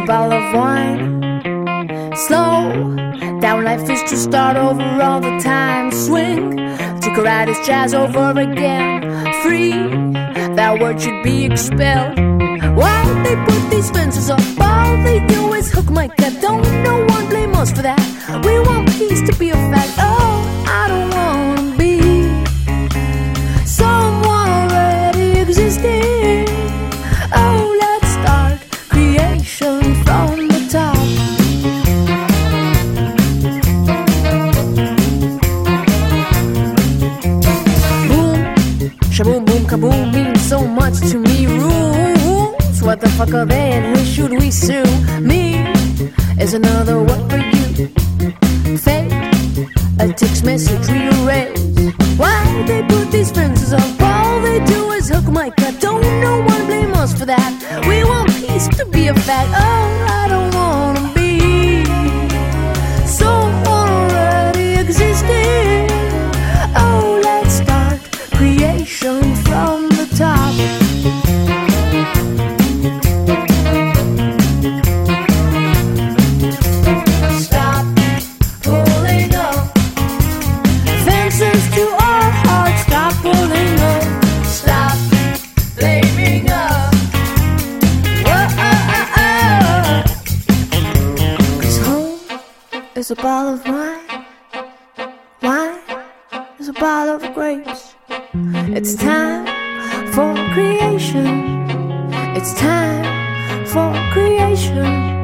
bottle of wine. Slow down, life is to start over all the time. Swing, take a ride, it's jazz over again. Free, that word should be expelled. Why they put these fences up? All they do is hook my gut. Don't no one blame us for that. We want peace to be a fact. Oh, I don't wanna be someone already existing. Oh, let's start creation from the top. Shaboom, boom, kaboom means so much to me. Rules, what the fuck are they and who should we sue? Me is another word for you. Fake, a text message rearrange. Why they put these fences up? All they do is hook my gut. Don't no one blame us for that. We want peace to be a fact. Oh, I don't wanna be someone already existing. Oh, let's start creation from the top. Stop pulling up fences to our hearts. Stop pulling up. Stop blaming us. Whoa, 'cause home is a bottle of wine. Wine is a bottle of grapes. It's time for creation. It's time for creation.